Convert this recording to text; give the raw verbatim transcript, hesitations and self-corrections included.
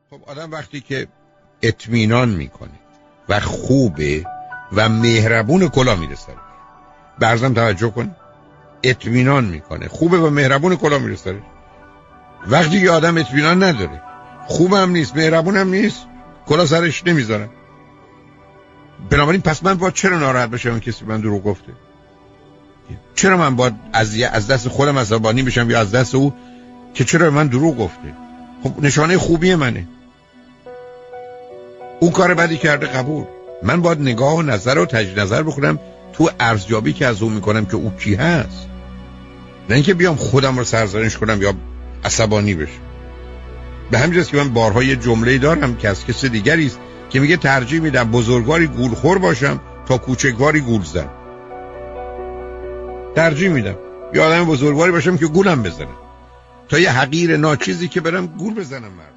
خب آدم وقتی که اطمینان میکنه و خوبه و مهربون کلا میرسه. برزم توجه کن، اطمینان میکنه خوبه و مهربون کلا میرسه. وقتی که آدم اطمینان نداره، خوبم نیست، مهربونم نیست، کلا سرش نمیذارم. بنابراین پس من باید چرا ناراحت بشم کسی من دروغ گفته؟ چرا من باید از از دست خودم عصبانی بشم یا از دست او که چرا من دروغ گفته؟ خب نشانه خوبی منه. اون کار بدی کرده، قبول. من باید نگاه و نظر و تجدید نظر بکنم تو ارزیابی که از اون میکنم که او کی هست، نه اینکه بیام خودم رو سرزنش کنم یا عصبانی بشم. به همین جاست که من بارها یه جمله دارم که از کسی دیگری است که میگه ترجیح میدم بزرگواری گولخور باشم تا کوچکواری گولزن. ترجیح میدم یه آدم بزرگواری باشم که گولم بزنه تا یه حقیر ناچیزی که برم گول بزنم. مرد